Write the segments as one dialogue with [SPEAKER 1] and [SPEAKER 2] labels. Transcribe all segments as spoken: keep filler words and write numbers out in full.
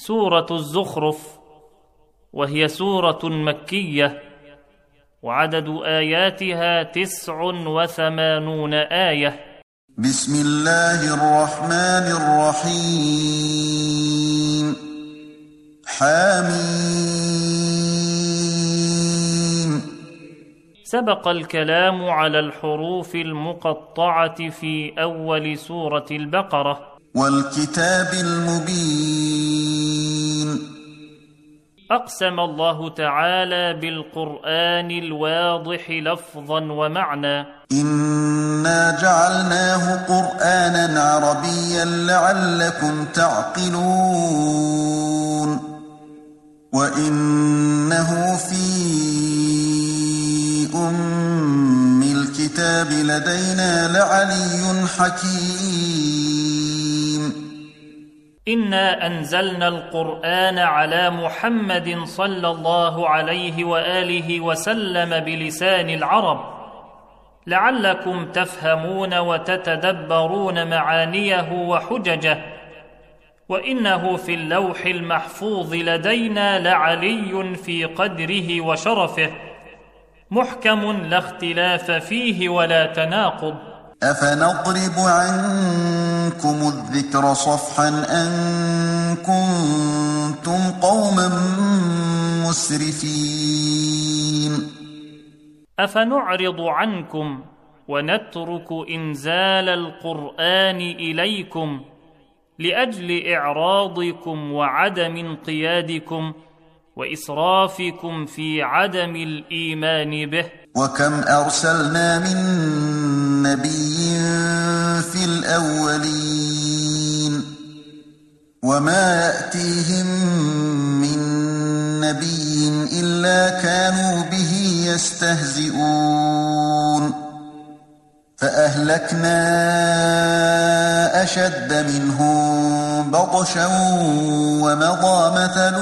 [SPEAKER 1] سورة الزخرف، وهي سورة مكية، وعدد آياتها تسع وثمانون آية.
[SPEAKER 2] بسم الله الرحمن الرحيم. حميم.
[SPEAKER 1] سبق الكلام على الحروف المقطعة في أول سورة البقرة.
[SPEAKER 2] والكتاب المبين.
[SPEAKER 1] أقسم الله تعالى بالقرآن الواضح لفظا ومعنى.
[SPEAKER 2] إنا جعلناه قرآنا عربيا لعلكم تعقلون وإنه في أم الكتاب لدينا لعلي حكيم.
[SPEAKER 1] إنا أنزلنا القرآن على محمد صلى الله عليه وآله وسلم بلسان العرب لعلكم تفهمون وتتدبرون معانيه وحججه، وإنه في اللوح المحفوظ لدينا لعلي في قدره وشرفه، محكم لا اختلاف فيه ولا تناقض.
[SPEAKER 2] أفنضرب عنكم الذكر صفحا أن كنتم قوما مسرفين.
[SPEAKER 1] أفنعرض عنكم ونترك إنزال القرآن إليكم لأجل إعراضكم وعدم انقيادكم وإسرافكم في عدم الإيمان به.
[SPEAKER 2] وكم أرسلنا من نبي في الأولين وما يأتيهم من نبي إلا كانوا به يستهزئون فأهلكنا أشد منهم بطشا ومضى مثل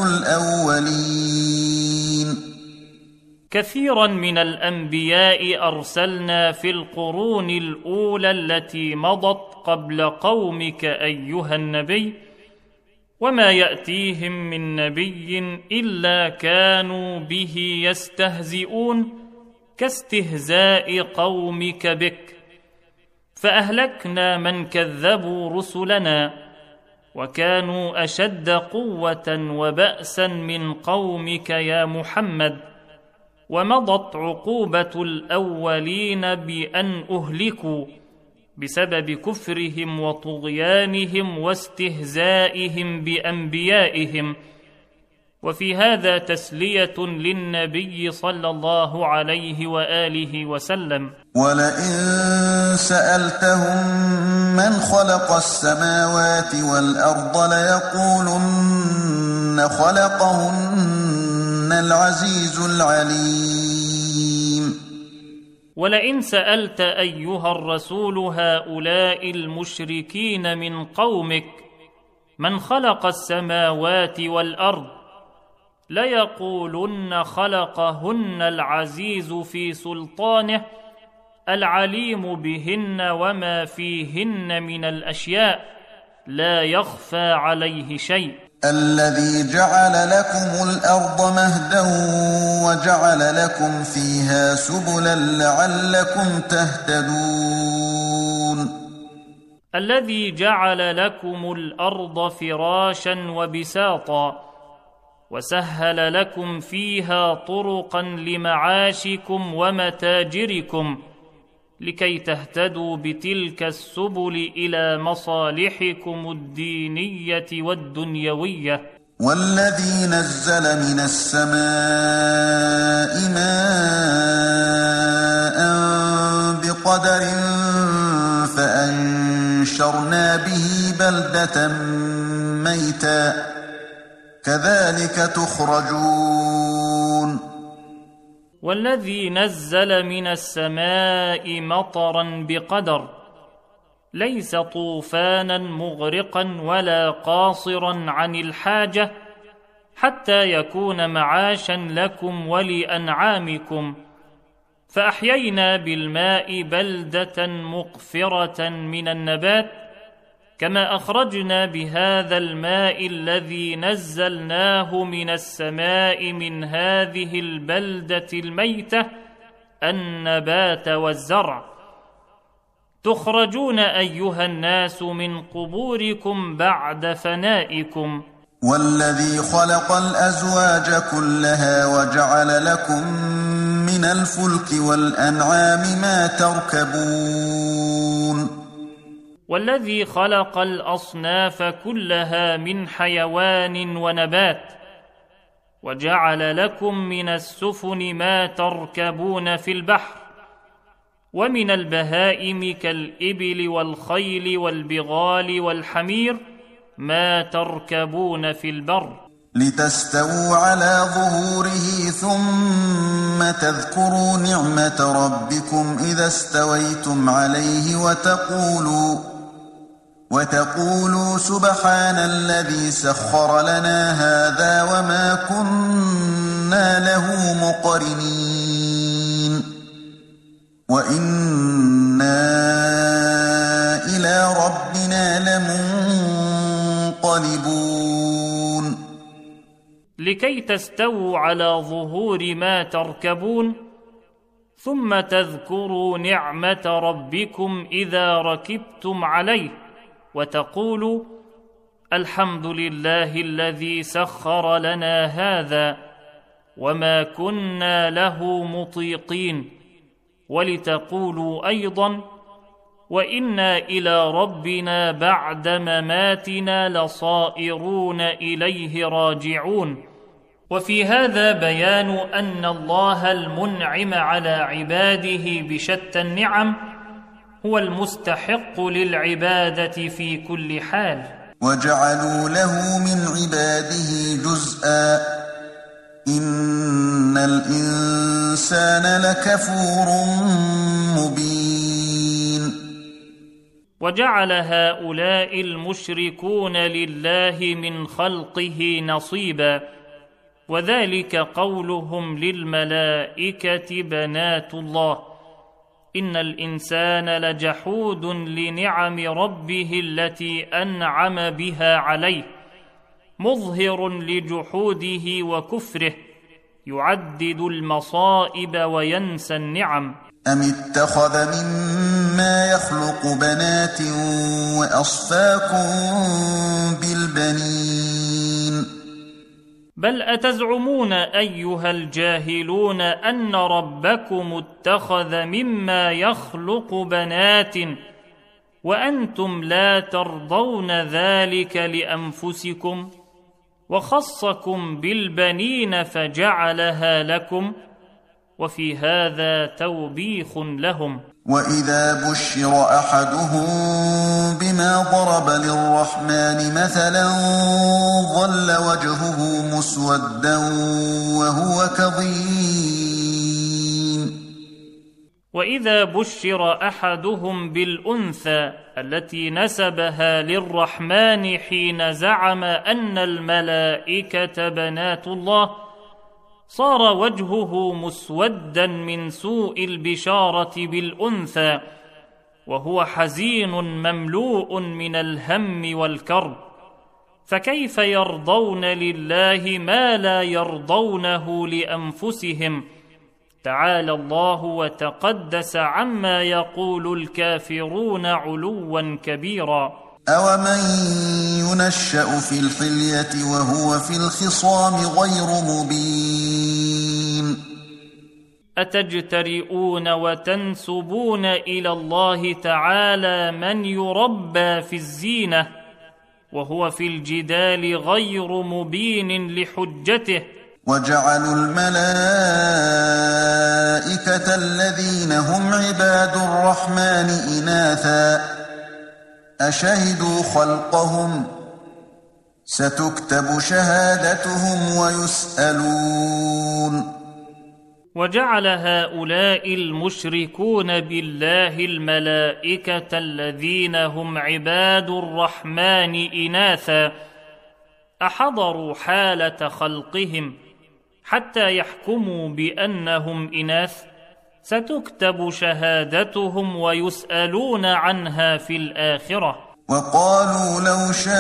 [SPEAKER 2] الأولين.
[SPEAKER 1] كثيرا من الأنبياء أرسلنا في القرون الأولى التي مضت قبل قومك أيها النبي، وما يأتيهم من نبي إلا كانوا به يستهزئون كاستهزاء قومك بك، فأهلكنا من كذبوا رسلنا وكانوا أشد قوة وبأسا من قومك يا محمد، ومضت عقوبة الأولين بأن أهلكوا بسبب كفرهم وطغيانهم واستهزائهم بأنبيائهم. وفي هذا تسلية للنبي صلى الله عليه وآله وسلم.
[SPEAKER 2] ولئن سألتهم من خلق السماوات والأرض ليقولن خلقهن العزيز العليم.
[SPEAKER 1] ولئن سألت أيها الرسول هؤلاء المشركين من قومك من خلق السماوات والأرض ليقولن خلقهن العزيز في سلطانه العليم بهن وما فيهن من الأشياء لا يخفى عليه شيء.
[SPEAKER 2] الذي جعل لكم الأرض مهدا وجعل لكم فيها سبلا لعلكم تهتدون.
[SPEAKER 1] الذي جعل لكم الأرض فراشا وبساطا وسهل لكم فيها طرقا لمعاشكم ومتاجركم لكي تهتدوا بتلك السبل إلى مصالحكم الدينية والدنيوية.
[SPEAKER 2] والذي نزل من السماء ماء بقدر فأنشرنا به بلدة ميتا كذلك تخرجون.
[SPEAKER 1] والذي نزل من السماء مطرا بقدر ليس طوفانا مغرقا ولا قاصرا عن الحاجة حتى يكون معاشا لكم ولأنعامكم، فأحيينا بالماء بلدة مقفرة من النبات كما أخرجنا بهذا الماء الذي نزلناه من السماء من هذه البلدة الميتة النبات والزرع، تخرجون أيها الناس من قبوركم بعد فنائكم.
[SPEAKER 2] والذي خلق الأزواج كلها وجعل لكم من الفلك والأنعام ما تركبون.
[SPEAKER 1] والذي خلق الأصناف كلها من حيوان ونبات، وجعل لكم من السفن ما تركبون في البحر، ومن البهائم كالإبل والخيل والبغال والحمير ما تركبون في البر،
[SPEAKER 2] لتستووا على ظهوره ثم تذكروا نعمة ربكم إذا استويتم عليه وتقولوا وتقولوا سبحان الذي سخر لنا هذا وما كنا له مقرنين وإنا إلى ربنا لمنقلبون.
[SPEAKER 1] لكي تستووا على ظهور ما تركبون، ثم تذكروا نعمة ربكم إذا ركبتم عليه، وتقولوا الحمد لله الذي سخر لنا هذا وما كنا له مطيقين، ولتقولوا أيضا وإنا إلى ربنا بعد مماتنا لصائرون إليه راجعون. وفي هذا بيان أن الله المنعم على عباده بشتى النعم هو المستحق للعبادة في كل حال.
[SPEAKER 2] وجعلوا له من عباده جزءا إن الإنسان لكفور مبين.
[SPEAKER 1] وجعل هؤلاء المشركون لله من خلقه نصيبا، وذلك قولهم للملائكة بنات الله، إن الإنسان لجحود لنعم ربه التي أنعم بها عليه، مظهر لجحوده وكفره، يعدد المصائب وينسى النعم.
[SPEAKER 2] أم اتخذ مما يخلق بنات وأصفاكم بالبنين.
[SPEAKER 1] بل أتزعمون أيها الجاهلون أن ربكم اتخذ مما يخلق بنات وأنتم لا ترضون ذلك لأنفسكم، وخصكم بالبنين فجعلها لكم، وفي هذا توبيخ لهم.
[SPEAKER 2] وإذا بشر أحدهم بما ضرب للرحمن مثلا ظل وجهه مسودا وهو كظيم.
[SPEAKER 1] وإذا بشر أحدهم بالأنثى التي نسبها للرحمن حين زعم أن الملائكة بنات الله، صار وجهه مسودا من سوء البشارة بالأنثى، وهو حزين مملوء من الهم والكرب. فكيف يرضون لله ما لا يرضونه لأنفسهم؟ تعالى الله وتقدس عما يقول الكافرون علوا كبيرا.
[SPEAKER 2] أومن ينشأ في الحلية وهو في الخصام غير مبين.
[SPEAKER 1] أتجترئون وتنسبون إلى الله تعالى من يربى في الزينة وهو في الجدال غير مبين لحجته.
[SPEAKER 2] وجعلوا الملائكة الذين هم عباد الرحمن إناثا أشهدوا خلقهم ستكتب شهادتهم ويسألون.
[SPEAKER 1] وجعل هؤلاء المشركون بالله الملائكة الذين هم عباد الرحمن إناثا، أحضروا حالة خلقهم حتى يحكموا بأنهم إناث، ستكتب شهادتهم ويسألون عنها في الآخرة.
[SPEAKER 2] وقالوا لو شاء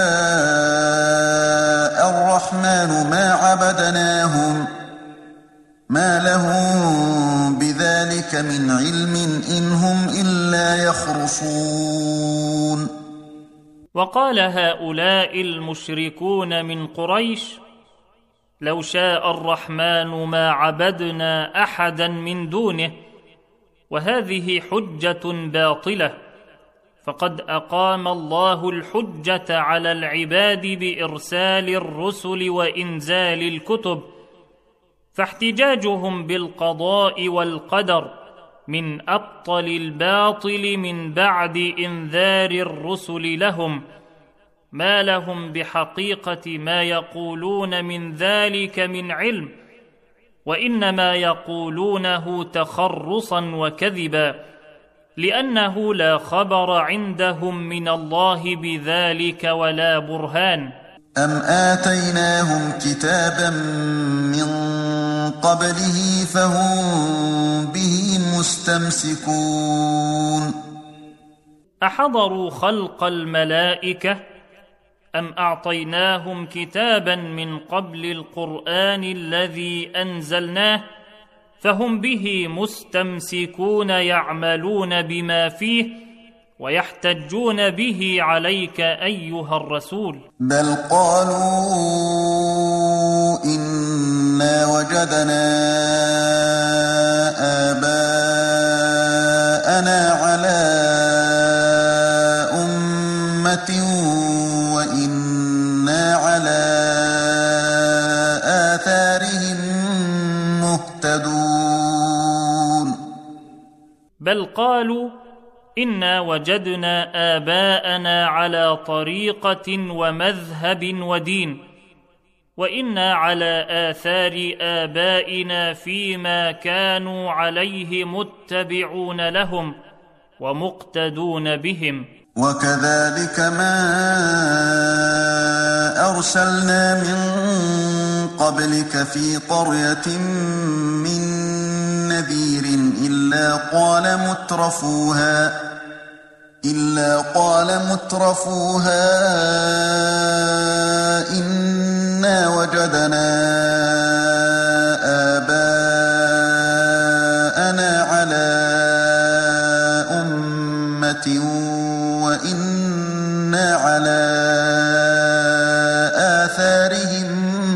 [SPEAKER 2] الرحمن ما عبدناهم ما لهم بذلك من علم إن هم إلا يخرصون.
[SPEAKER 1] وقال هؤلاء المشركون من قريش لو شاء الرحمن ما عبدنا أحدا من دونه، وهذه حجة باطلة، فقد أقام الله الحجة على العباد بإرسال الرسل وإنزال الكتب، فاحتجاجهم بالقضاء والقدر من أبطل الباطل من بعد إنذار الرسل لهم، ما لهم بحقيقة ما يقولون من ذلك من علم، وإنما يقولونه تخرصا وكذبا، لأنه لا خبر عندهم من الله بذلك ولا برهان.
[SPEAKER 2] أم آتيناهم كتابا من قبله فهم به مستمسكون.
[SPEAKER 1] أحضروا خلق الملائكة أم أعطيناهم كتابا من قبل القرآن الذي أنزلناه فهم به مستمسكون، يعملون بما فيه ويحتجون به عليك أيها الرسول.
[SPEAKER 2] بل قالوا إنا وجدنا آباءنا على أمة وإنا على آثارهم مهتدون.
[SPEAKER 1] بل قالوا إنا وجدنا آباءنا على طريقة ومذهب ودين، وإنا على آثار آبائنا فيما كانوا عليه متبعون لهم ومقتدون بهم.
[SPEAKER 2] وكذلك ما أرسلنا من قبلك في قرية من نذير إلا قال مترفوها إلا قال مترفوها إنا وجدنا آباءنا على أمة وإنا على آثارهم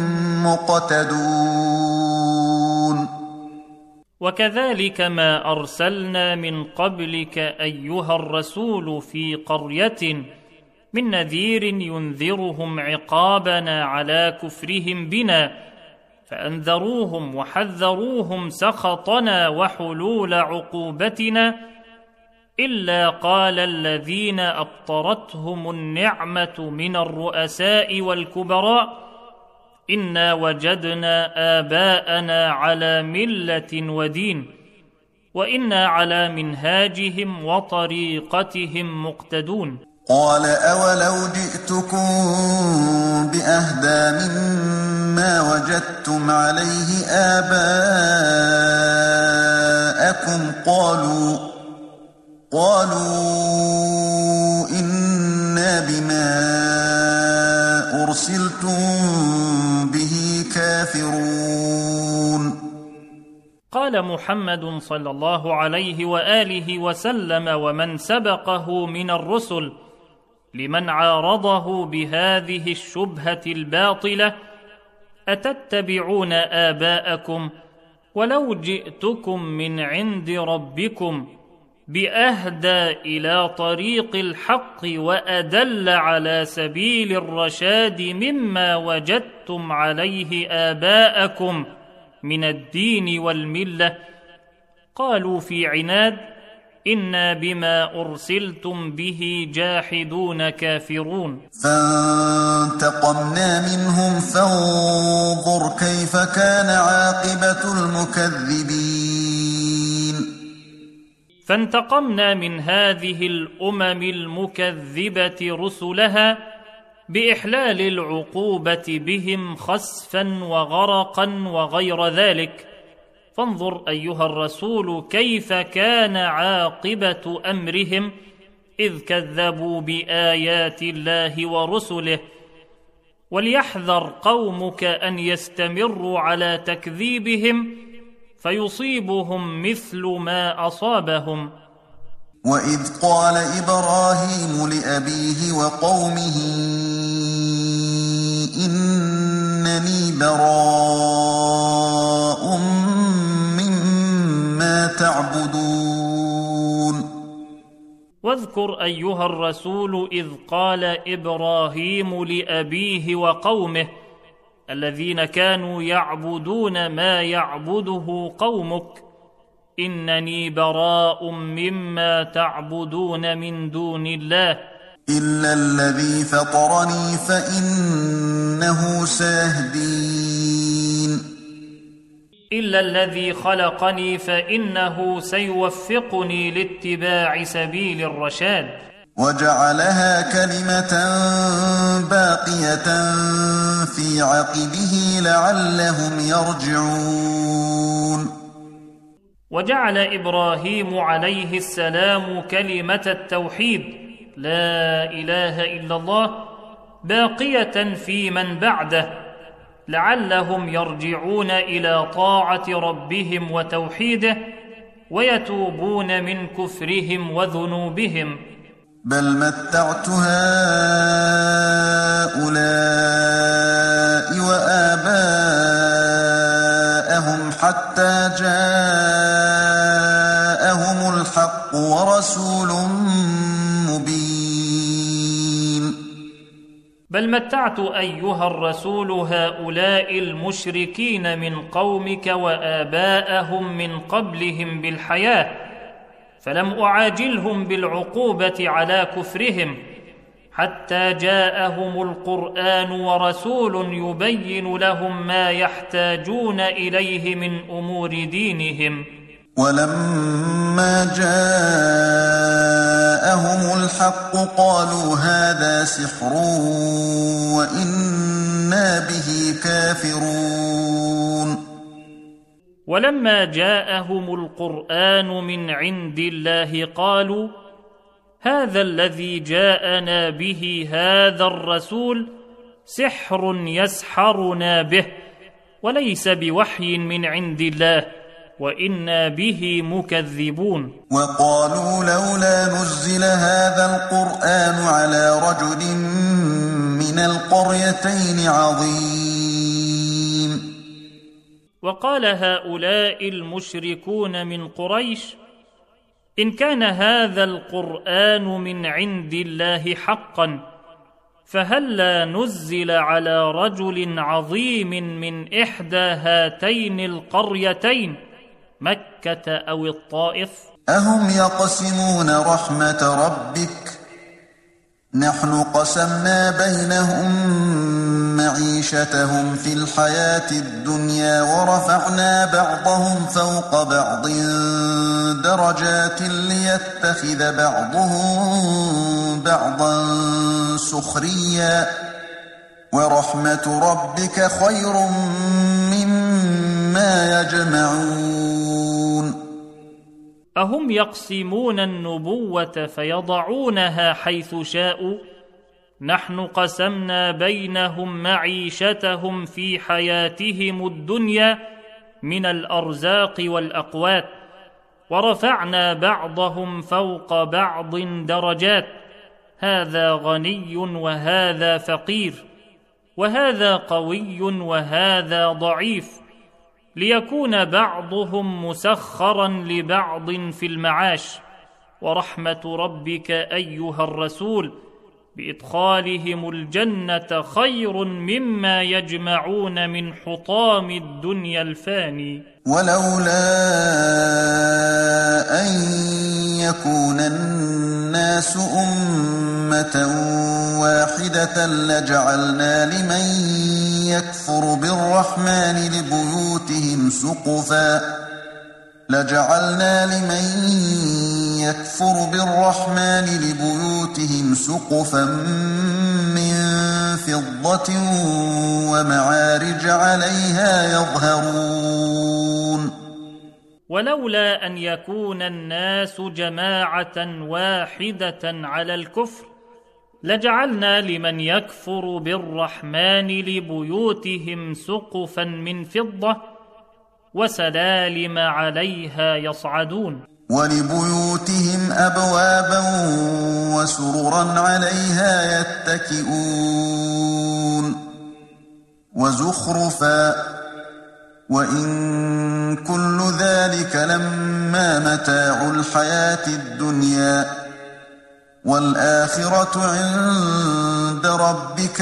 [SPEAKER 2] مقتدون.
[SPEAKER 1] وكذلك ما أرسلنا من قبلك أيها الرسول في قرية من نذير ينذرهم عقابنا على كفرهم بنا، فأنذروهم وحذروهم سخطنا وحلول عقوبتنا، إلا قال الذين أبطرتهم النعمة من الرؤساء والكبراء إنا وجدنا آباءنا على ملة ودين وإنا على منهاجهم وطريقتهم مقتدون.
[SPEAKER 2] قال أولو جئتكم بأهدى مما وجدتم عليه آباءكم قالوا قالوا إنا بما أرسلتم به كافرون.
[SPEAKER 1] قال محمد صلى الله عليه وآله وسلم ومن سبقه من الرسل لمن عارضه بهذه الشبهة الباطلة: أتتبعون آباءكم ولو جئتكم من عند ربكم بأهدى إلى طريق الحق وأدل على سبيل الرشاد مما وجدتم عليه آباءكم من الدين والملة. قالوا في عناد: إنا بما أرسلتم به جاحدون كافرون.
[SPEAKER 2] فانتقمنا منهم فانظر كيف كان عاقبة المكذبين.
[SPEAKER 1] فانتقمنا من هذه الأمم المكذبة رسلها بإحلال العقوبة بهم خسفا وغرقا وغير ذلك، فانظر أيها الرسول كيف كان عاقبة أمرهم إذ كذبوا بآيات الله ورسله، وليحذر قومك أن يستمروا على تكذيبهم فيصيبهم مثل ما أصابهم.
[SPEAKER 2] وإذ قال إبراهيم لأبيه وقومه إنني براء مما تعبدون.
[SPEAKER 1] واذكر أيها الرسول إذ قال إبراهيم لأبيه وقومه الذين كانوا يعبدون ما يعبده قومك إنني براء مما تعبدون من دون الله
[SPEAKER 2] إلا الذي فطرني فإنه سيهدين.
[SPEAKER 1] إلا الذي خلقني فإنه سيوفقني لاتباع سبيل الرشاد.
[SPEAKER 2] وجعلها كلمة باقية في عقبه لعلهم يرجعون.
[SPEAKER 1] وجعل إبراهيم عليه السلام كلمة التوحيد لا إله إلا الله باقية في من بعده لعلهم يرجعون إلى طاعة ربهم وتوحيده ويتوبون من كفرهم وذنوبهم.
[SPEAKER 2] بل متعت هؤلاء وآباءهم حتى جاءهم الحق ورسول مبين.
[SPEAKER 1] بل متعت أيها الرسول هؤلاء المشركين من قومك وآباءهم من قبلهم بالحياة، فلم أعاجلهم بالعقوبة على كفرهم حتى جاءهم القرآن ورسول يبين لهم ما يحتاجون إليه من أمور دينهم.
[SPEAKER 2] ولما جاءهم الحق قالوا هذا سحر وإنا به كافرون.
[SPEAKER 1] ولما جاءهم القرآن من عند الله قالوا هذا الذي جاءنا به هذا الرسول سحر يسحرنا به وليس بوحي من عند الله وإنا به مكذبون.
[SPEAKER 2] وقالوا لولا نزل هذا القرآن على رجل من القريتين عظيم.
[SPEAKER 1] وقال هؤلاء المشركون من قريش إن كان هذا القرآن من عند الله حقا فهلا نزل على رجل عظيم من إحدى هاتين القريتين مكة أو الطائف.
[SPEAKER 2] أهم يقسمون رحمة ربك نحن قسمنا بينهم معيشتهم في الحياة الدنيا ورفعنا بعضهم فوق بعض درجات ليتخذ بعضهم بعضا سخريا ورحمة ربك خير مما يجمعون.
[SPEAKER 1] أهم يقسمون النبوة فيضعونها حيث شاءوا نحن قسمنا بينهم معيشتهم في حياتهم الدنيا من الأرزاق والأقوات ورفعنا بعضهم فوق بعض درجات هذا غني وهذا فقير وهذا قوي وهذا ضعيف ليكون بعضهم مسخرا لبعض في المعاش. ورحمة ربك أيها الرسول بإدخالهم الجنة خير مما يجمعون من حطام الدنيا الفاني.
[SPEAKER 2] ولولا أن يكون الناس أمة واحدة لجعلنا لمن يكفر بالرحمن لبيوتهم سقفا لجعلنا لمن يكفر بالرحمن لبيوتهم سقفا من فضة ومعارج عليها يظهرون.
[SPEAKER 1] ولولا أن يكون الناس جماعة واحدة على الكفر لجعلنا لمن يكفر بالرحمن لبيوتهم سقفا من فضة وسلالم عليها يصعدون
[SPEAKER 2] ولبيوتهم أبوابا وسررا عليها يتكئون وزخرفا وإن كل ذلك لما متاع الحياة الدنيا والآخرة عند ربك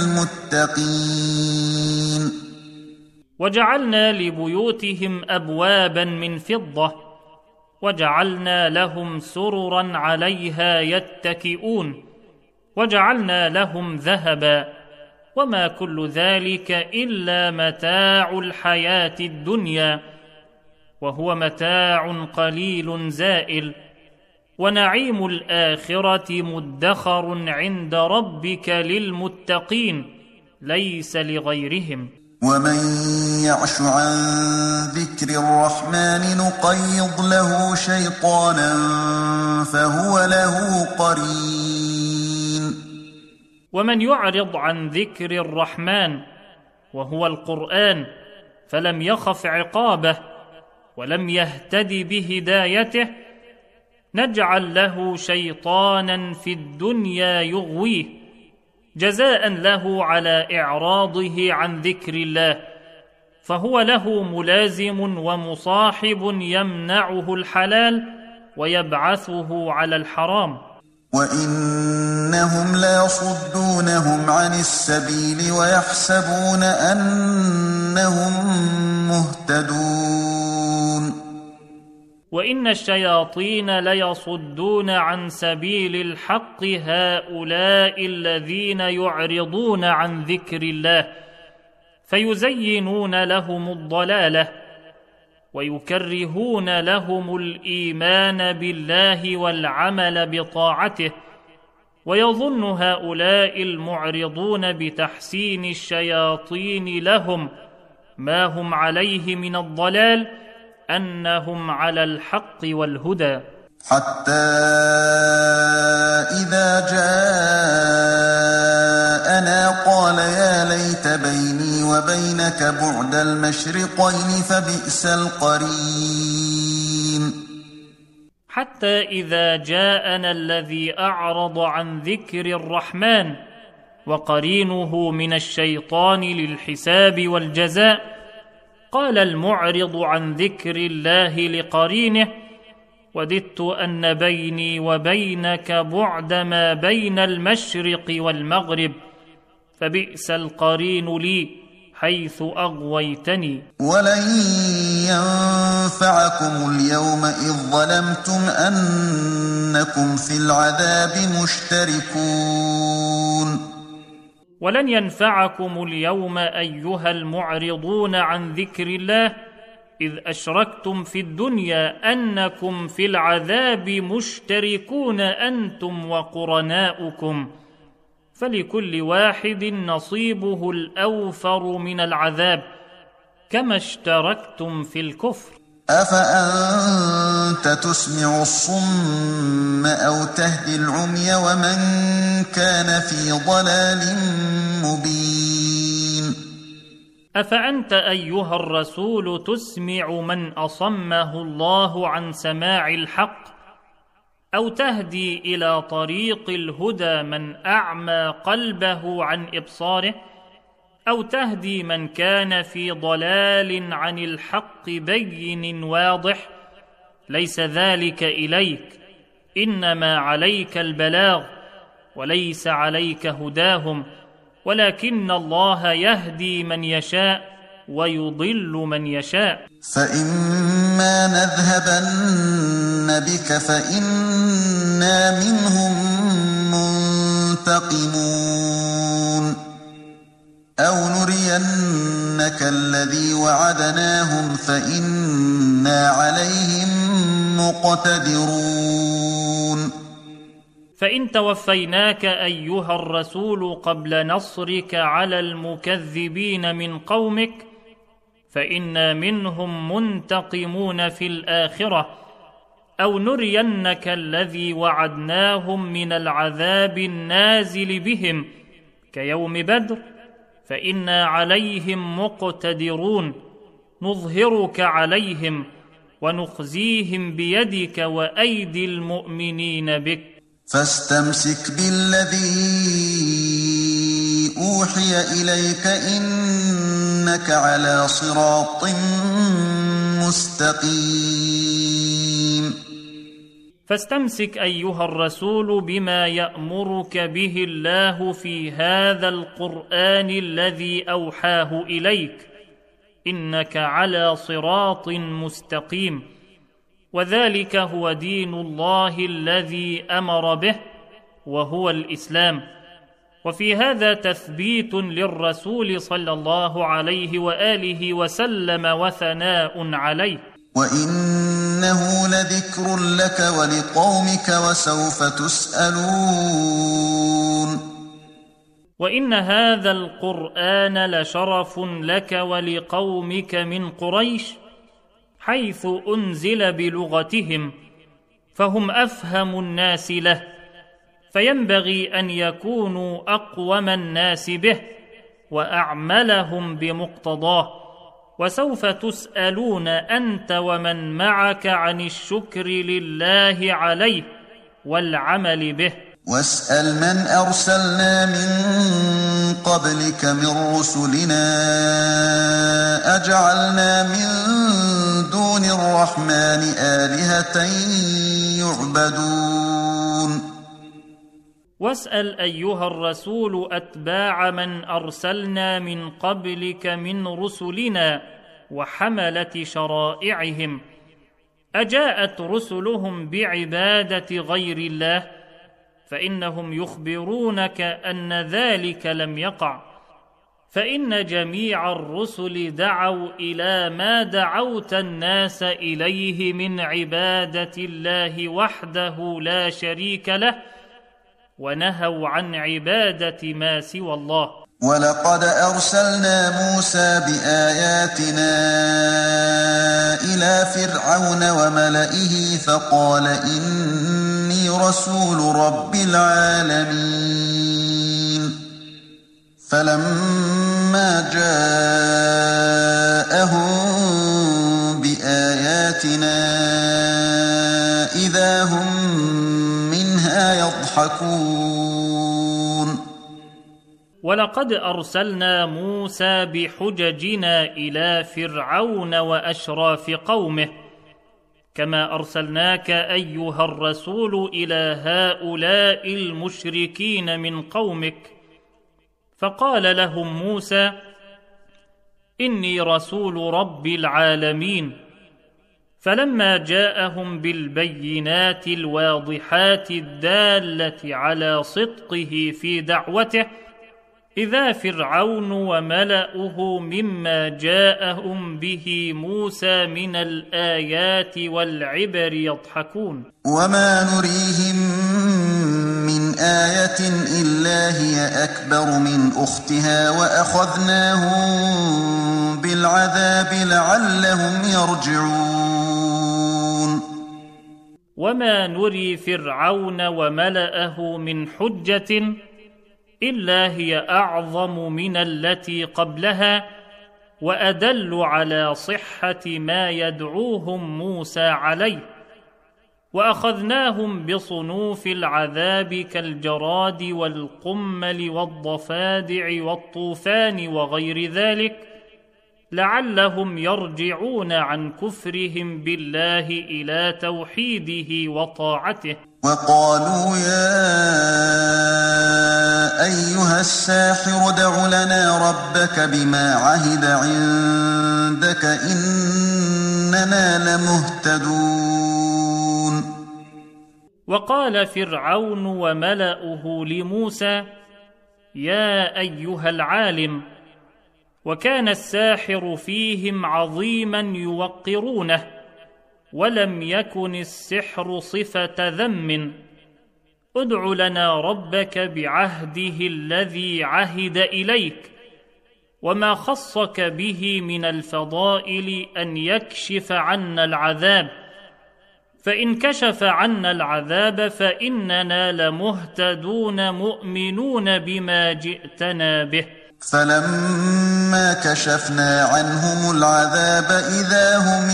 [SPEAKER 2] للمتقين
[SPEAKER 1] وجعلنا لبيوتهم أبوابا من فضة وجعلنا لهم سررا عليها يتكئون وجعلنا لهم ذهبا وما كل ذلك إلا متاع الحياة الدنيا وهو متاع قليل زائل ونعيم الآخرة مدخر عند ربك للمتقين ليس لغيرهم
[SPEAKER 2] ومن يعش عن ذكر الرحمن نقيض له شيطانا فهو له قرين
[SPEAKER 1] ومن يعرض عن ذكر الرحمن وهو القرآن فلم يخف عقابه ولم يهتد بهدايته نجعل له شيطانا في الدنيا يغويه جزاء له على إعراضه عن ذكر الله فهو له ملازم ومصاحب يمنعه الحلال ويبعثه على الحرام
[SPEAKER 2] وإنهم ليصدونهم عن السبيل ويحسبون أنهم مهتدون
[SPEAKER 1] وإن الشياطين ليصدون عن سبيل الحق هؤلاء الذين يعرضون عن ذكر الله فيزينون لهم الضلالة ويكرهون لهم الإيمان بالله والعمل بطاعته ويظن هؤلاء المعرضون بتحسين الشياطين لهم ما هم عليه من الضلال أنهم على الحق والهدى
[SPEAKER 2] حتى إذا جاءنا قال يا ليت بيني وبينك بعد المشرقين فبئس القرين
[SPEAKER 1] حتى إذا جاءنا الذي أعرض عن ذكر الرحمن وقرينه من الشيطان للحساب والجزاء قال المعرض عن ذكر الله لقرينه وددت أن بيني وبينك بعد ما بين المشرق والمغرب فبئس القرين لي حيث أغويتني
[SPEAKER 2] ولن ينفعكم اليوم إذ ظلمتم أنكم في العذاب مشتركون
[SPEAKER 1] ولن ينفعكم اليوم أيها المعرضون عن ذكر الله إذ أشركتم في الدنيا أنكم في العذاب مشتركون أنتم وقرناؤكم فلكل واحد نصيبه الأوفر من العذاب كما اشتركتم في الكفر
[SPEAKER 2] أفأنت تسمع الصم أو تهدي العمي ومن كان في ضلال مبين
[SPEAKER 1] أفأنت أيها الرسول تسمع من أصمه الله عن سماع الحق أو تهدي إلى طريق الهدى من أعمى قلبه عن إبصاره أو تهدي من كان في ضلال عن الحق بين واضح ليس ذلك إليك إنما عليك البلاغ وليس عليك هداهم ولكن الله يهدي من يشاء ويضل من يشاء
[SPEAKER 2] فإما نذهبن بك فإنا منهم منتقمون أو نرينك الذي وعدناهم فإنا عليهم مقتدرون
[SPEAKER 1] فإن توفيناك أيها الرسول قبل نصرك على المكذبين من قومك فإنا منهم منتقمون في الآخرة، أو نرينك الذي وعدناهم من العذاب النازل بهم كيوم بدر فإنا عليهم مقتدرون، نظهرك عليهم ونخزيهم بيدك وأيدي المؤمنين بك.
[SPEAKER 2] فاستمسك بالذي أوحي إليك إنك على صراط مستقيم.
[SPEAKER 1] فاستمسك أيها الرسول بما يأمرك به الله في هذا القرآن الذي أوحاه إليك، إنك على صراط مستقيم، وذلك هو دين الله الذي أمر به وهو الإسلام. وفي هذا تثبيت للرسول صلى الله عليه وآله وسلم وثناء عليه.
[SPEAKER 2] وإنه لذكر لك ولقومك وسوف تسألون.
[SPEAKER 1] وإن هذا القرآن لشرف لك ولقومك من قريش، حيث أنزل بلغتهم فهم أفهم الناس له، فينبغي أن يكونوا أقوم الناس به وأعملهم بمقتضاه. وسوف تسألون أنت ومن معك عن الشكر لله عليه والعمل به.
[SPEAKER 2] واسأل من أرسلنا من قبلك من رسلنا أجعلنا من دون الرحمن آلهة يعبدون.
[SPEAKER 1] واسأل أيها الرسول أتباع من أرسلنا من قبلك من رسلنا وحملة شرائعهم، أجاءت رسلهم بعبادة غير الله؟ فإنهم يخبرونك أن ذلك لم يقع، فإن جميع الرسل دعوا إلى ما دعوت الناس إليه من عبادة الله وحده لا شريك له، ونهوا عن عبادة ما سوى الله.
[SPEAKER 2] ولقد أرسلنا موسى بآياتنا إلى فرعون وملئه فقال إني رسول رب العالمين. فلما جاءهم بآياتنا إذا هم منها يضحكون.
[SPEAKER 1] ولقد أرسلنا موسى بحججنا إلى فرعون وأشراف قومه، كما أرسلناك أيها الرسول إلى هؤلاء المشركين من قومك. فقال لهم موسى إني رسول رب العالمين. فلما جاءهم بالبينات الواضحات الدالة على صدقه في دعوته إذا فرعون وملأه مما جاءهم به موسى من الآيات والعبر يضحكون.
[SPEAKER 2] وما نريهم من آية إلا هي أكبر من أختها وأخذناهم بالعذاب لعلهم يرجعون.
[SPEAKER 1] وما نري فرعون وملأه من حجة إلا هي أعظم من التي قبلها وأدل على صحة ما يدعوهم موسى عليه. وأخذناهم بصنوف العذاب كالجراد والقمل والضفادع والطوفان وغير ذلك لعلهم يرجعون عن كفرهم بالله إلى توحيده وطاعته.
[SPEAKER 2] وقالوا يا أيها الساحر ادع لنا ربك بما عهد عندك إننا لمهتدون.
[SPEAKER 1] وقال فرعون وملأه لموسى يا أيها العالم، وكان الساحر فيهم عظيما يوقرونه، ولم يكن السحر صفة ذم. ادع لنا ربك بعهده الذي عهد إليك وما خصك به من الفضائل أن يكشف عنا العذاب، فإن كشف عنا العذاب فإننا لمهتدون مؤمنون بما جئتنا به.
[SPEAKER 2] فلما كشفنا عنهم العذاب إذا هم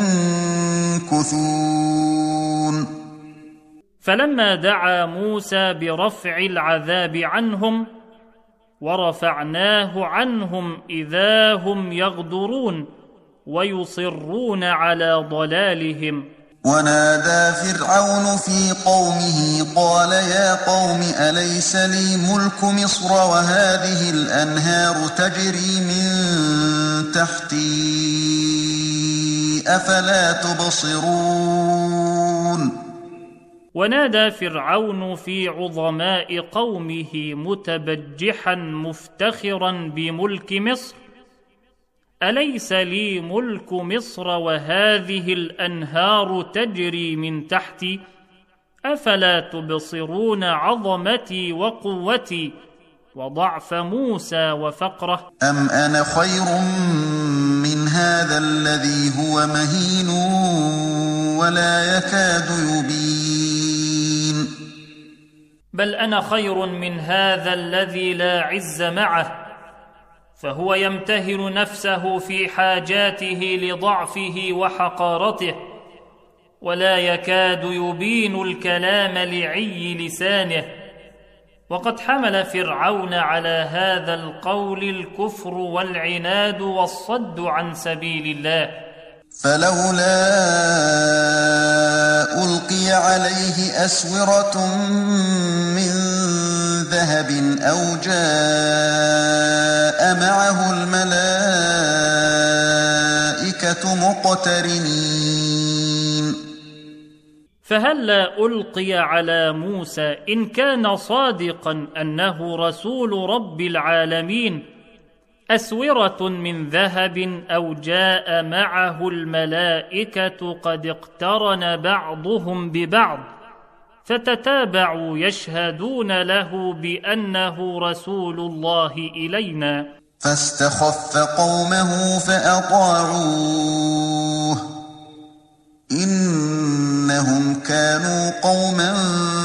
[SPEAKER 2] ينكثون.
[SPEAKER 1] فلما دعا موسى برفع العذاب عنهم ورفعناه عنهم إذا هم يغدرون ويصرون على ضلالهم.
[SPEAKER 2] ونادى فرعون في قومه قال يا قوم أليس لي ملك مصر وهذه الأنهار تجري من تحتي أفلا تبصرون.
[SPEAKER 1] ونادى فرعون في عظماء قومه متبجحا مفتخرا بملك مصر أليس لي ملك مصر وهذه الأنهار تجري من تحتي أفلا تبصرون عظمتي وقوتي وضعف موسى وفقره.
[SPEAKER 2] أم أنا خير من هذا الذي هو مهين ولا يكاد يبين.
[SPEAKER 1] بل أنا خير من هذا الذي لا عز معه، فهو يمتهن نفسه في حاجاته لضعفه وحقارته، ولا يكاد يبين الكلام لعي لسانه. وقد حمل فرعون على هذا القول الكفر والعناد والصد عن سبيل الله.
[SPEAKER 2] فلولا ألقي عليه أسورة من ذهب أو جاء معه الملائكة مقترنين.
[SPEAKER 1] فهلا ألقي على موسى إن كان صادقا أنه رسول رب العالمين أسورة من ذهب أو جاء معه الملائكة قد اقترن بعضهم ببعض فتتابعوا يشهدون له بأنه رسول الله إلينا.
[SPEAKER 2] فاستخف قومه فأطاعوه إنهم كانوا قوما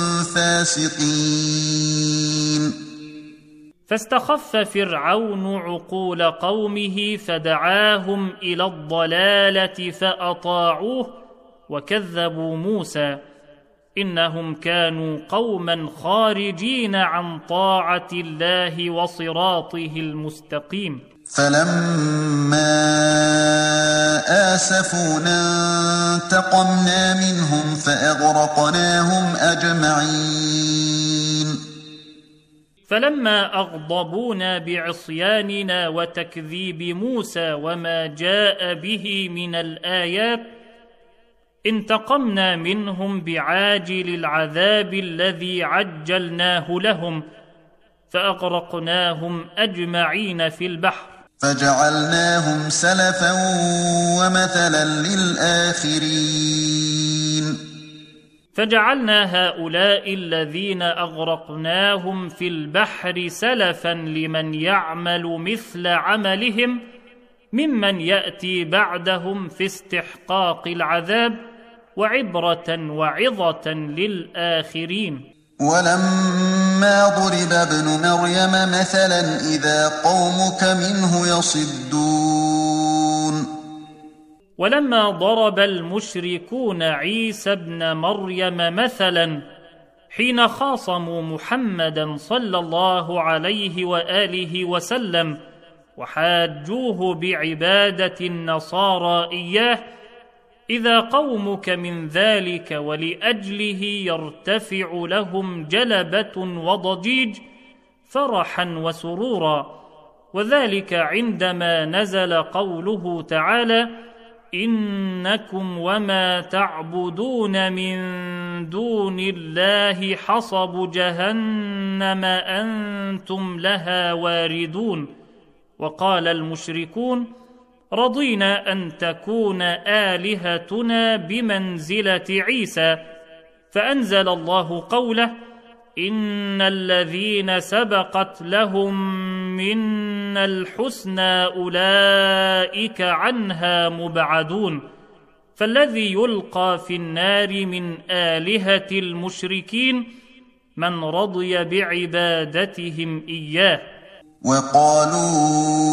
[SPEAKER 2] فاسقين.
[SPEAKER 1] فاستخف فرعون عقول قومه فدعاهم إلى الضلالة فأطاعوه وكذبوا موسى إنهم كانوا قوما خارجين عن طاعة الله وصراطه المستقيم.
[SPEAKER 2] فلما آسفونا انتقمنا منهم فأغرقناهم أجمعين.
[SPEAKER 1] فلما أغضبونا بعصياننا وتكذيب موسى وما جاء به من الآيات انتقمنا منهم بعاجل العذاب الذي عجلناه لهم فأغرقناهم أجمعين في البحر.
[SPEAKER 2] فجعلناهم سلفا ومثلا للآخرين.
[SPEAKER 1] فجعلنا هؤلاء الذين أغرقناهم في البحر سلفا لمن يعمل مثل عملهم ممن يأتي بعدهم في استحقاق العذاب وعبرة وعظة للآخرين.
[SPEAKER 2] ولما ضرب ابن مريم مثلا إذا قومك منه يصدون.
[SPEAKER 1] ولما ضرب المشركون عيسى ابن مريم مثلا حين خاصموا محمدا صلى الله عليه وآله وسلم وحاجوه بعبادة النصارى إياه إذا قومك من ذلك ولأجله يرتفع لهم جلبة وضجيج فرحا وسرورا، وذلك عندما نزل قوله تعالى إنكم وما تعبدون من دون الله حصب جهنم أنتم لها واردون. وقال المشركون رضينا أن تكون آلهتنا بمنزلة عيسى، فأنزل الله قوله إن الذين سبقت لهم منا الحسنى أولئك عنها مبعدون فالذي يلقى في النار من آلهة المشركين من رضي بعبادتهم إياه.
[SPEAKER 2] وقالوا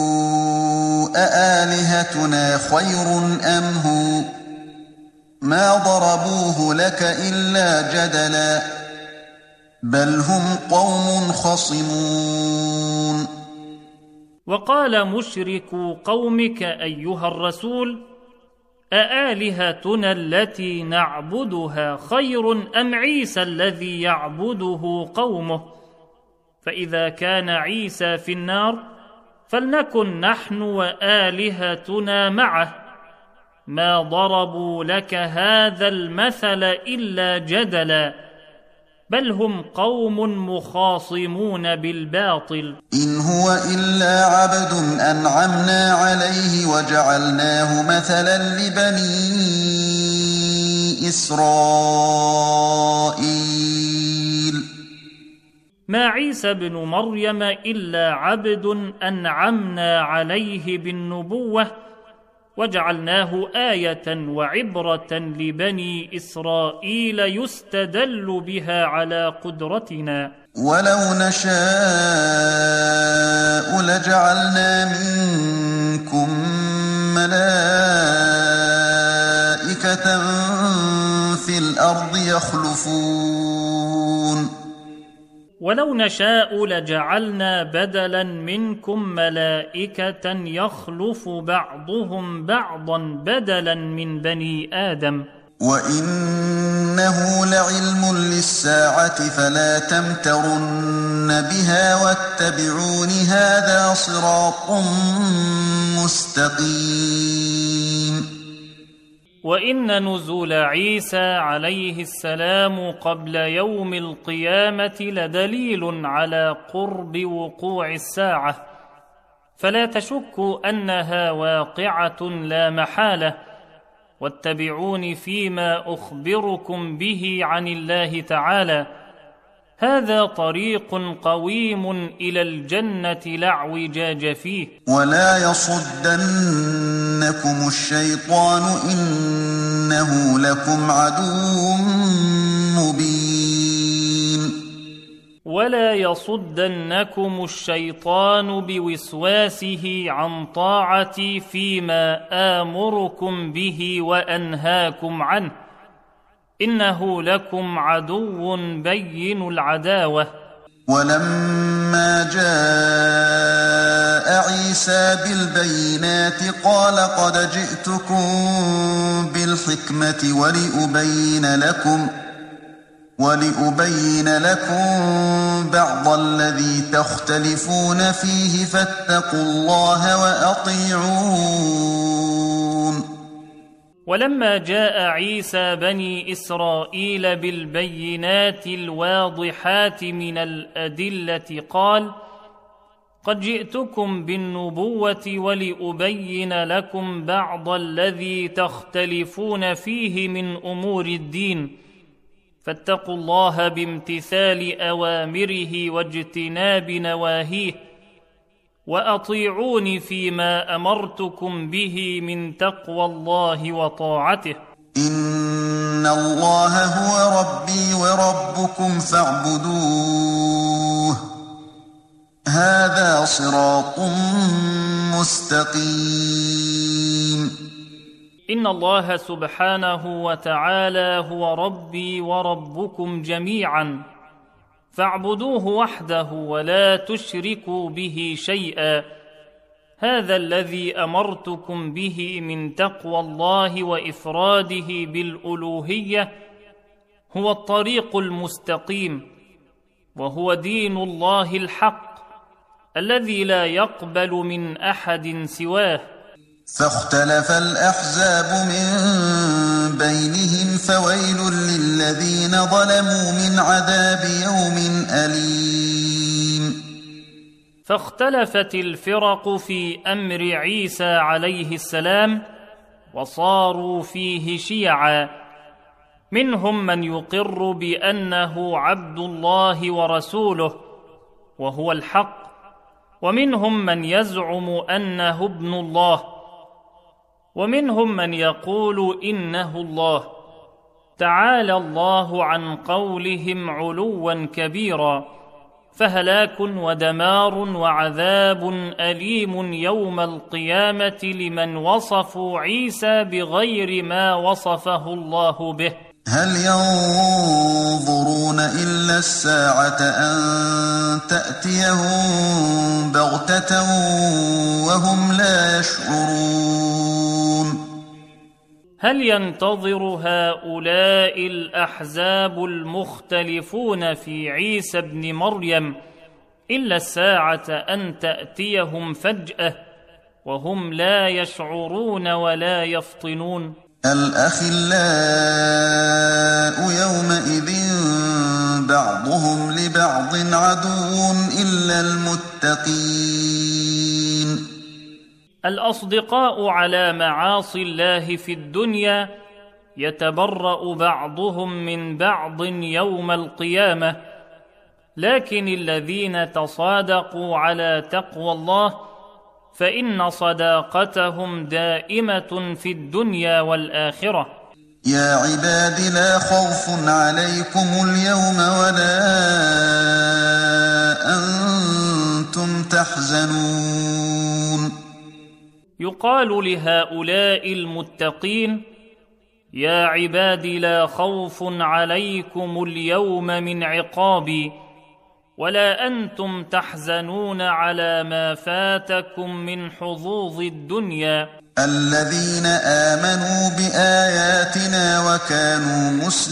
[SPEAKER 2] أآلهتنا خير أم هو ما ضربوه لك إلا جدلا بل هم قوم خصمون.
[SPEAKER 1] وقال مشركو قومك أيها الرسول أآلهتنا التي نعبدها خير أم عيسى الذي يعبده قومه؟ فإذا كان عيسى في النار فلنكن نحن وآلهتنا معه ما ضربوا لك هذا المثل إلا جدلا بل هم قوم مخاصمون بالباطل.
[SPEAKER 2] إن هو إلا عبد أنعمنا عليه وجعلناه مثلا لبني إسرائيل.
[SPEAKER 1] ما عيسى بن مريم إلا عبد أنعمنا عليه بالنبوة وجعلناه آية وعبرة لبني إسرائيل يستدل بها على قدرتنا.
[SPEAKER 2] ولو نشاء لجعلنا منكم ملائكة في الأرض يخلفون.
[SPEAKER 1] ولو نشاء لجعلنا بدلا منكم ملائكة يخلف بعضهم بعضا بدلا من بني آدم.
[SPEAKER 2] وإنه لعلم للساعة فلا تمترن بها واتبعون هذا صراط مستقيم.
[SPEAKER 1] وإن نزول عيسى عليه السلام قبل يوم القيامة لدليل على قرب وقوع الساعة فلا تشكوا أنها واقعة لا محالة واتبعون فيما أخبركم به عن الله تعالى هذا طريق قويم إلى الجنة لا اعوجاج فيه.
[SPEAKER 2] ولا يصدنكم الشيطان إنه لكم عدو مبين.
[SPEAKER 1] ولا يصدنكم الشيطان بوسواسه عن طاعتي فيما آمركم به وأنهاكم عنه إنه لكم عدو بين العداوة.
[SPEAKER 2] ولما جاء عيسى بالبينات قال قد جئتكم بالحكمة ولأبين لكم ولأبين لكم بعض الذي تختلفون فيه فاتقوا الله وأطيعون.
[SPEAKER 1] ولما جاء عيسى بني إسرائيل بالبينات الواضحات من الأدلة قال قد جئتكم بالنبوة ولأبين لكم بعض الذي تختلفون فيه من أمور الدين فاتقوا الله بامتثال أوامره واجتناب نواهيه وأطيعوني فيما أمرتكم به من تقوى الله وطاعته.
[SPEAKER 2] إن الله هو ربي وربكم فاعبدوه هذا صراط مستقيم.
[SPEAKER 1] إن الله سبحانه وتعالى هو ربي وربكم جميعا فاعبدوه وحده ولا تشركوا به شيئا هذا الذي أمرتكم به من تقوى الله وإفراده بالألوهية هو الطريق المستقيم وهو دين الله الحق الذي لا يقبل من أحد سواه.
[SPEAKER 2] فاختلف الأحزاب من بينهم فويل للذين ظلموا من عذاب يوم أليم.
[SPEAKER 1] فاختلفت الفرق في أمر عيسى عليه السلام وصاروا فيه شيعا منهم من يقر بأنه عبد الله ورسوله وهو الحق ومنهم من يزعم أنه ابن الله، ومنهم من يقول إنه الله، تعالى الله عن قولهم علوا كبيرا. فهلاك ودمار وعذاب أليم يوم القيامة لمن وصفوا عيسى بغير ما وصفه الله به.
[SPEAKER 2] هل ينظرون إلا الساعة أن تأتيهم بغتة وهم لا يشعرون.
[SPEAKER 1] هل ينتظر هؤلاء الأحزاب المختلفون في عيسى ابن مريم إلا الساعة أن تأتيهم فجأة وهم لا يشعرون ولا يفطنون؟
[SPEAKER 2] الأخلاء يومئذ بعضهم لبعض عدو إلا المتقين.
[SPEAKER 1] الأصدقاء على معاصي الله في الدنيا يتبرأ بعضهم من بعض يوم القيامة، لكن الذين تصادقوا على تقوى الله فإن صداقتهم دائمة في الدنيا والآخرة.
[SPEAKER 2] يا عباد لا خوف عليكم اليوم ولا أنتم تحزنون.
[SPEAKER 1] يقال لهؤلاء المتقين: يا عباد لا خوف عليكم اليوم من عقابي ولا أنتم تحزنون على ما فاتكم من حظوظ الدنيا.
[SPEAKER 2] الذين آمنوا بآياتنا وكانوا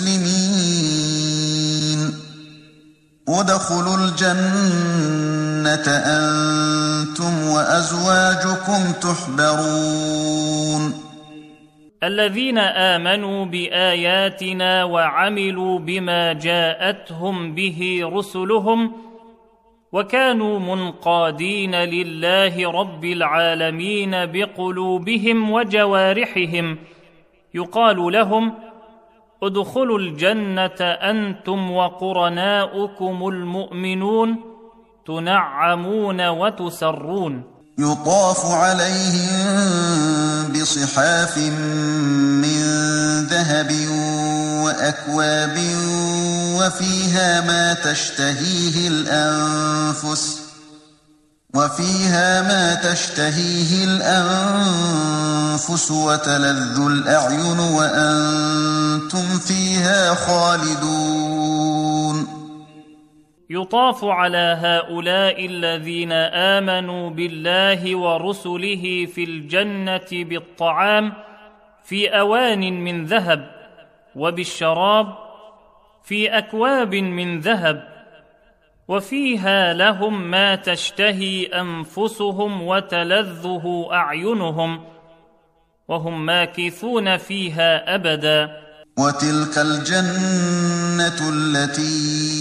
[SPEAKER 2] مسلمين ادخلوا الجنة أنتم وأزواجكم تحبرون.
[SPEAKER 1] الذين آمنوا بآياتنا وعملوا بما جاءتهم به رسلهم وكانوا منقادين لله رب العالمين بقلوبهم وجوارحهم، يقال لهم: ادخلوا الجنة أنتم وقرناؤكم المؤمنون تنعمون وتسرون.
[SPEAKER 2] يطاف عليهم بصحاف من ذهب وأكواب وفيها ما تشتهيه الأنفس وفيها ما تشتهيه الأنفس وتلذ الأعين وأنتم فيها خالدون.
[SPEAKER 1] يطاف على هؤلاء الذين آمنوا بالله ورسله في الجنة بالطعام في أوان من ذهب، وبالشراب في أكواب من ذهب، وفيها لهم ما تشتهي أنفسهم وتلذه أعينهم، وهم ماكثون فيها أبدا.
[SPEAKER 2] وتلك الجنة التي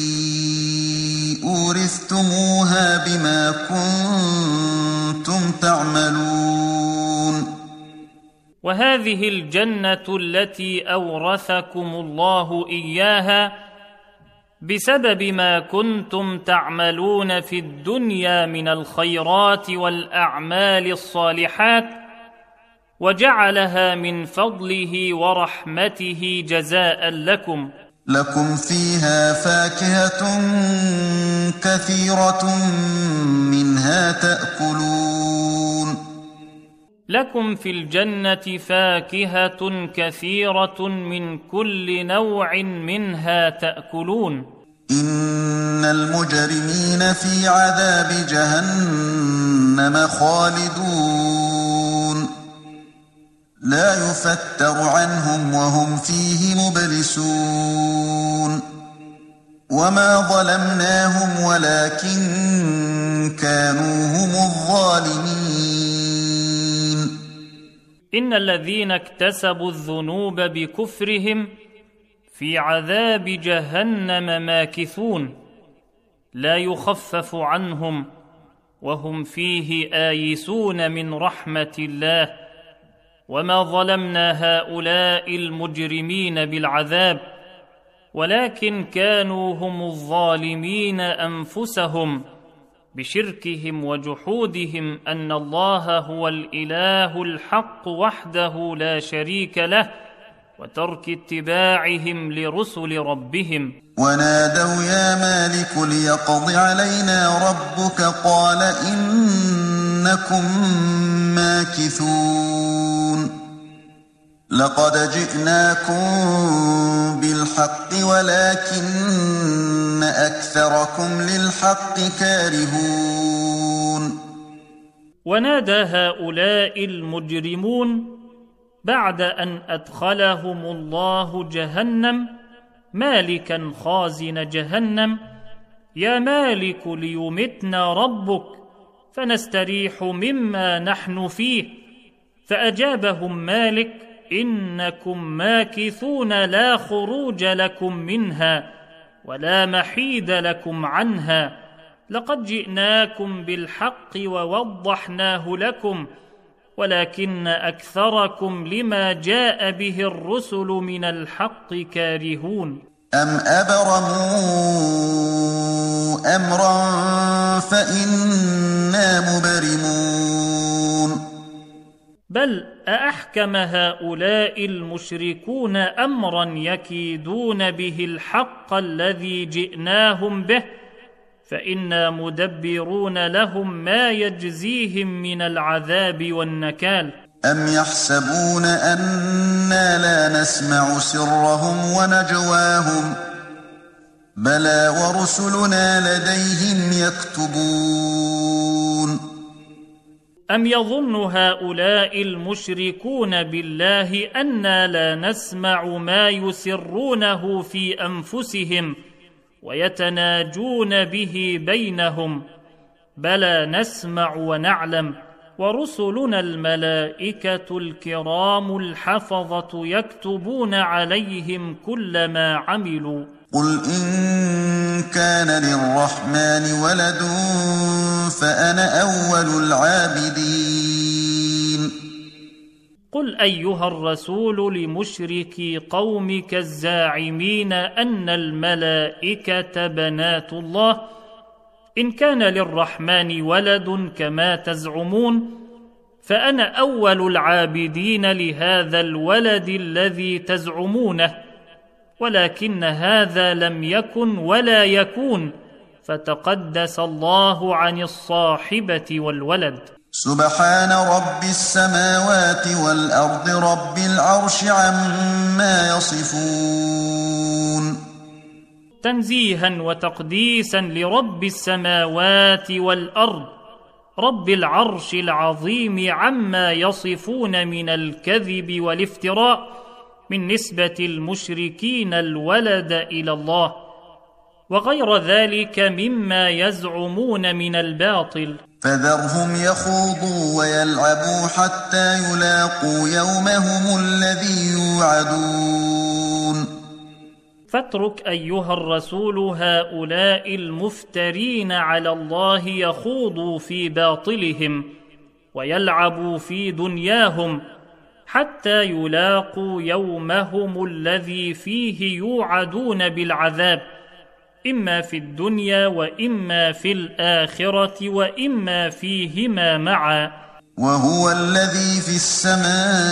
[SPEAKER 2] أورثتموها بما كنتم تعملون.
[SPEAKER 1] وهذه الجنة التي أورثكم الله إياها بسبب ما كنتم تعملون في الدنيا من الخيرات والأعمال الصالحات، وجعلها من فضله ورحمته جزاء لكم.
[SPEAKER 2] لكم فيها فاكهة كثيرة منها تأكلون.
[SPEAKER 1] لكم في الجنة فاكهة كثيرة من كل نوع منها تأكلون.
[SPEAKER 2] إن المجرمين في عذاب جهنم خالدون لا يفتر عنهم وهم فيه مبلسون. وما ظلمناهم ولكن كانوا هم الظالمين.
[SPEAKER 1] إن الذين اكتسبوا الذنوب بكفرهم في عذاب جهنم ماكثون لا يخفف عنهم وهم فيه آيسون من رحمة الله. وما ظلمنا هؤلاء المجرمين بالعذاب ولكن كانوا هم الظالمين أنفسهم بشركهم وجحودهم أن الله هو الإله الحق وحده لا شريك له، وترك اتباعهم لرسل ربهم.
[SPEAKER 2] ونادوا يا مالك ليقض علينا ربك قال إنكم ماكثون. لقد جئناكم بالحق ولكن أكثركم للحق كارهون.
[SPEAKER 1] ونادى هؤلاء المجرمون بعد أن أدخلهم الله جهنم مالكا خازن جهنم: يا مالك ليمتنا ربك فنستريح مما نحن فيه. فأجابهم مالك: إنكم ماكثون لا خروج لكم منها ولا محيد لكم عنها، لقد جئناكم بالحق ووضحناه لكم ولكن أكثركم لما جاء به الرسل من الحق كارهون.
[SPEAKER 2] أم أبرموا أمرا فإنا مبرمون.
[SPEAKER 1] بل أأحكم هؤلاء المشركون أمرا يكيدون به الحق الذي جئناهم به، فإنا مدبرون لهم ما يجزيهم من العذاب والنكال.
[SPEAKER 2] أم يحسبون أنا لا نسمع سرهم ونجواهم بلى ورسلنا لديهم يكتبون.
[SPEAKER 1] أم يظن هؤلاء المشركون بالله أنا لا نسمع ما يسرونه في أنفسهم ويتناجون به بينهم؟ بلى نسمع ونعلم، ورسلنا الملائكة الكرام الحفظة يكتبون عليهم كل ما عملوا.
[SPEAKER 2] قل إن كان للرحمن ولد فأنا أول العابدين.
[SPEAKER 1] قل أيها الرسول لمشركي قومك الزاعمين أن الملائكة بنات الله: إن كان للرحمن ولد كما تزعمون فأنا أول العابدين لهذا الولد الذي تزعمونه، ولكن هذا لم يكن ولا يكون، فتقدس الله عن الصاحبة والولد.
[SPEAKER 2] سبحان رب السماوات والأرض رب العرش عما يصفون.
[SPEAKER 1] تنزيها وتقديسا لرب السماوات والأرض رب العرش العظيم عما يصفون من الكذب والافتراء من نسبة المشركين الولد إلى الله وغير ذلك مما يزعمون من الباطل.
[SPEAKER 2] فذرهم يخوضوا ويلعبوا حتى يلاقوا يومهم الذي يوعدون.
[SPEAKER 1] فاترك أيها الرسول هؤلاء المفترين على الله يخوضوا في باطلهم ويلعبوا في دنياهم حتى يلاقوا يومهم الذي فيه يوعدون بالعذاب، إما في الدنيا وإما في الآخرة وإما فيهما معا.
[SPEAKER 2] وهو الذي في السماء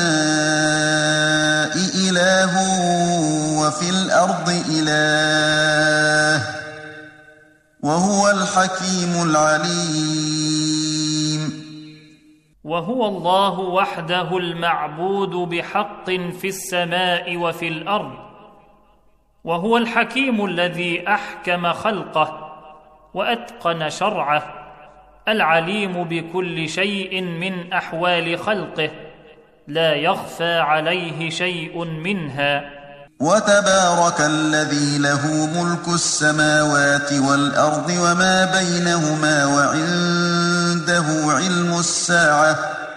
[SPEAKER 2] إله وفي الأرض إله وهو الحكيم العليم.
[SPEAKER 1] وهو الله وحده المعبود بحق في السماء وفي الأرض، وهو الحكيم الذي أحكم خلقه وأتقن شرعه، العليم بكل شيء من أحوال خلقه، لا يخفى عليه شيء منها.
[SPEAKER 2] وتبارك الذي له ملك السماوات والأرض وما بينهما وعنده علم الساعة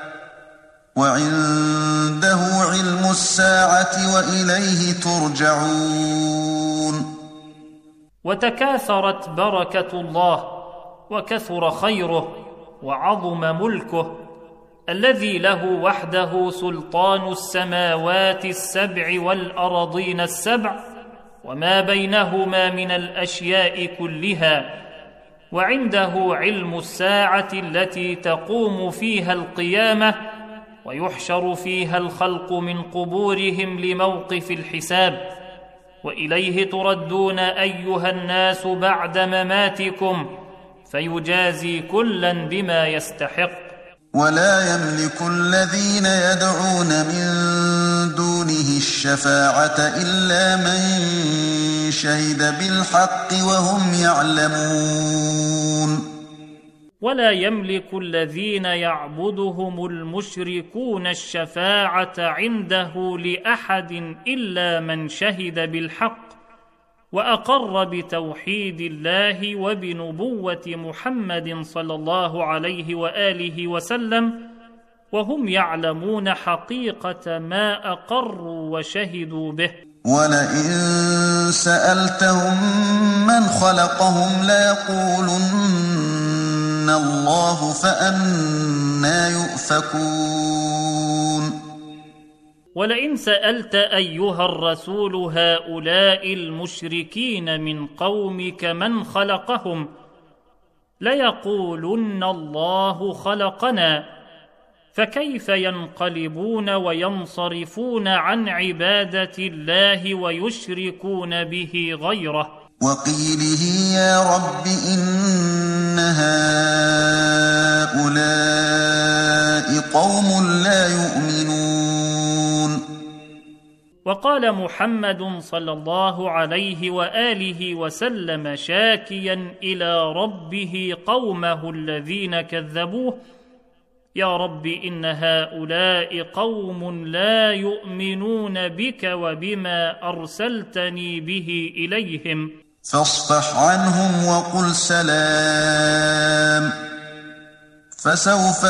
[SPEAKER 2] وعنده علم الساعة وإليه ترجعون.
[SPEAKER 1] وتكاثرت بركة الله وكثر خيره وعظم ملكه الذي له وحده سلطان السماوات السبع والأرضين السبع وما بينهما من الأشياء كلها، وعنده علم الساعة التي تقوم فيها القيامة ويحشر فيها الخلق من قبورهم لموقف الحساب، وإليه تردون أيها الناس بعد مماتكم فيجازي كلا بما يستحق.
[SPEAKER 2] ولا يملك الذين يدعون من دونه الشفاعة إلا من شهد بالحق وهم يعلمون.
[SPEAKER 1] ولا يملك الذين يعبدهم المشركون الشفاعة عنده لأحد إلا من شهد بالحق وأقر بتوحيد الله وبنبوة محمد صلى الله عليه وآله وسلم، وهم يعلمون حقيقة ما أقروا وشهدوا به.
[SPEAKER 2] ولئن سألتهم من خلقهم ليقولن الله فأنى يؤفكون.
[SPEAKER 1] ولئن سألت أيها الرسول هؤلاء المشركين من قومك من خلقهم ليقولن الله خلقنا، فكيف ينقلبون وينصرفون عن عبادة الله ويشركون به غيره؟
[SPEAKER 2] وقيله يا رب إن هؤلاء قوم لا يؤمنون.
[SPEAKER 1] وقال محمد صلى الله عليه وآله وسلم شاكيا إلى ربه قومه الذين كذبوه: يا رب إن هؤلاء قوم لا يؤمنون بك وبما أرسلتني به إليهم
[SPEAKER 2] فاصفح عنهم وقل سلام فسوف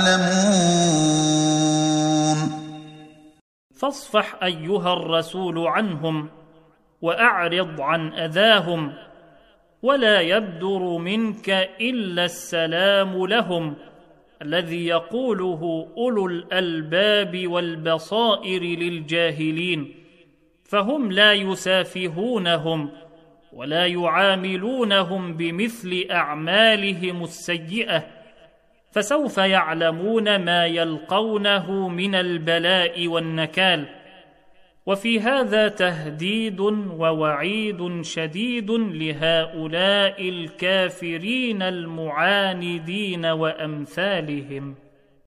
[SPEAKER 2] يعلمون.
[SPEAKER 1] فاصفح أيها الرسول عنهم وأعرض عن أذاهم، ولا يبدر منك إلا السلام لهم الذي يقوله أولو الألباب والبصائر للجاهلين، فهم لا يسافهونهم ولا يعاملونهم بمثل أعمالهم السيئة، فسوف يعلمون ما يلقونه من البلاء والنكال. وفي هذا تهديد ووعيد شديد لهؤلاء الكافرين المعاندين وأمثالهم.